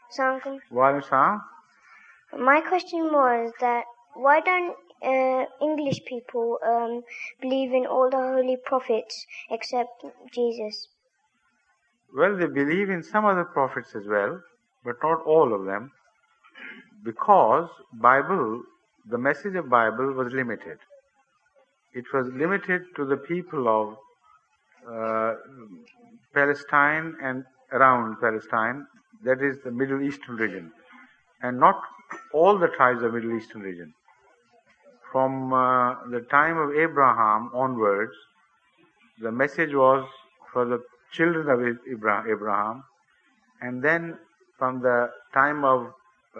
Assalamualaikum. Walaikum. My question was that why don't English people believe in all the holy prophets except Jesus? Well, they believe in some other prophets as well, but not all of them, because the message of Bible was limited. It was limited to the people of Palestine and around Palestine, that is the Middle Eastern region, and not all the tribes of Middle Eastern region. From the time of Abraham onwards, the message was for the children of Abraham, and then from the time of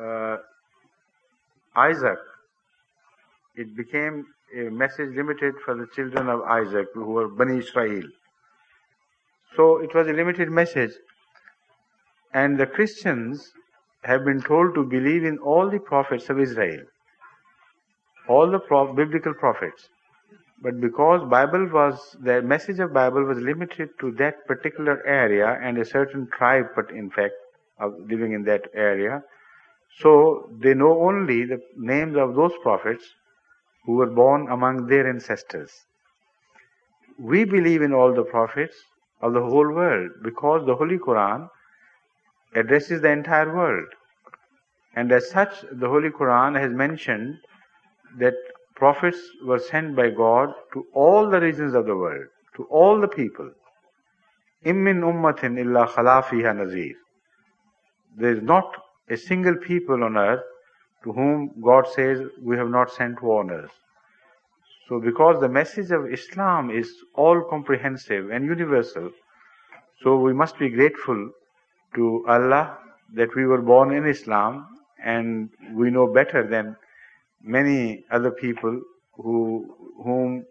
Isaac, it became a message limited for the children of Isaac, who were Bani Israel. So it was a limited message, and the Christians have been told to believe in all the prophets of Israel, all the biblical prophets. But because the message of Bible was limited to that particular area and a certain tribe, but in fact, of living in that area, so they know only the names of those prophets who were born among their ancestors. We believe in all the prophets of the whole world because the Holy Quran addresses the entire world. And as such, the Holy Quran has mentioned that prophets were sent by God to all the regions of the world, to all the people. Im min ummatin illa khala fiha nazir. There is not a single people on earth to whom God says, we have not sent warners. So because the message of Islam is all comprehensive and universal, so we must be grateful to Allah that we were born in Islam, and we know better than many other people to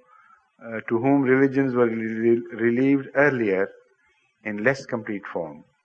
whom religions were relieved earlier in less complete form.